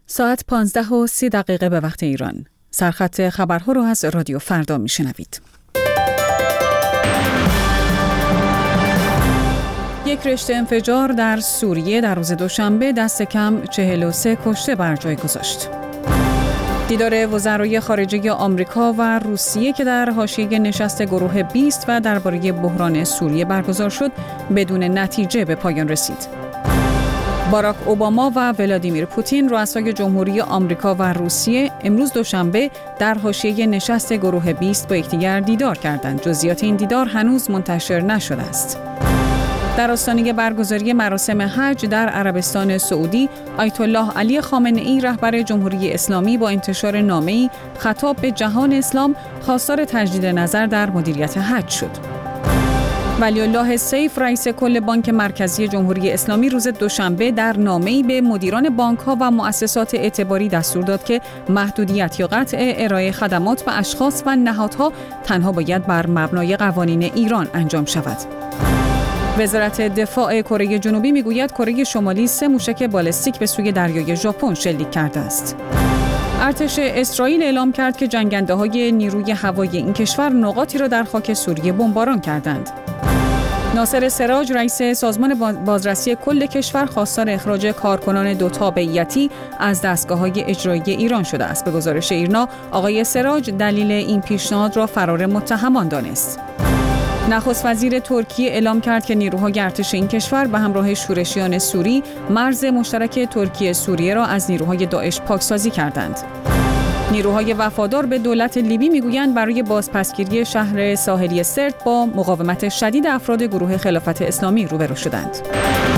ساعت 15:30 به وقت ایران. سرخط خبرها رو از رادیو فردا میشنوید. یک رشته انفجار در سوریه در روز دوشنبه دست کم 43 کشته بر جای گذاشت. دیدار وزرای خارجه آمریکا و روسیه که در حاشیه نشست گروه 20 و درباره بحران سوریه برگزار شد بدون نتیجه به پایان رسید. باراک اوباما و ولادیمیر پوتین رؤسای جمهوری آمریکا و روسیه امروز دوشنبه در حاشیه نشست گروه 20 با یکدیگر دیدار کردند. جزئیات این دیدار هنوز منتشر نشده است. در آستانه برگزاری مراسم حج در عربستان سعودی، آیت الله علی خامنه‌ای رهبر جمهوری اسلامی با انتشار نامه‌ای خطاب به جهان اسلام خواستار تجدید نظر در مدیریت حج شد. ولی الله سیف رئیس کل بانک مرکزی جمهوری اسلامی روز دوشنبه در نامه‌ای به مدیران بانک‌ها و مؤسسات اعتباری دستور داد که محدودیت یا قطع ارائه خدمات به اشخاص و نهادها تنها باید بر مبنای قوانین ایران انجام شود. وزارت دفاع کره جنوبی میگوید کره شمالی 3 موشک بالستیک به سوی دریای ژاپن شلیک کرده است. ارتش اسرائیل اعلام کرد که جنگنده‌های نیروی هوایی این کشور نقاطی را در خاک سوریه بمباران کردند. ناصر سراج رئیس سازمان بازرسی کل کشور خواستار اخراج کارکنان 2 تابعیتی از دستگاه‌های اجرایی ایران شده است. به گزارش ایرنا آقای سراج دلیل این پیشنهاد را فرار متهمان دانست. نخست وزیر ترکیه اعلام کرد که نیروهای ارتش این کشور به همراه شورشیان سوری مرز مشترک ترکیه سوریه را از نیروهای داعش پاکسازی کردند. نیروهای وفادار به دولت لیبی میگویند برای بازپسگیری شهر ساحلی سرت با مقاومت شدید افراد گروه خلافت اسلامی روبرو شدند.